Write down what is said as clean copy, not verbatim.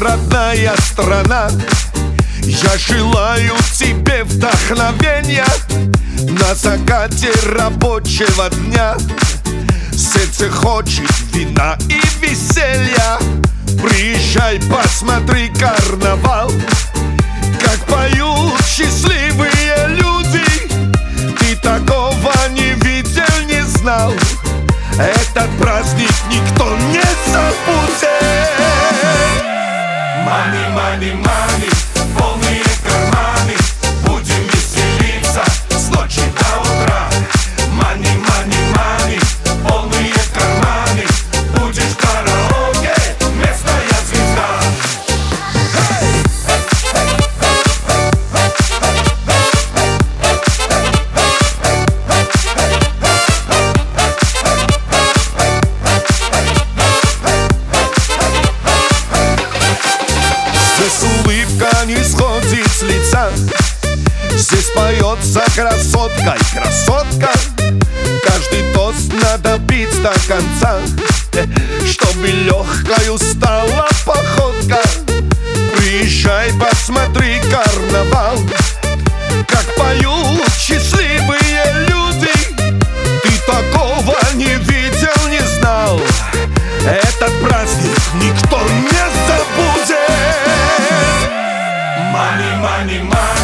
родная страна, я желаю тебе вдохновения на закате рабочего дня. Сердце хочет вина и веселья. Приезжай, посмотри карнавал, как поют счастливые люди. Ты такого не видел, не знал. Этот праздник никто не забудет. Money, money, money, полные карманы, будем веселиться с ночи до утра. Money, money, money, полные карманы, будешь в караоке местная звезда. Здесь улыбка не сходит с лица. Здесь поется красотка и красотка. Каждый тост надо пить до конца, чтобы легкою стала походка. Приезжай, посмотри карнавал, как поют счастливые люди. Ты такого не видел, не знал. Этот праздник никто не забудет. Money, money, money.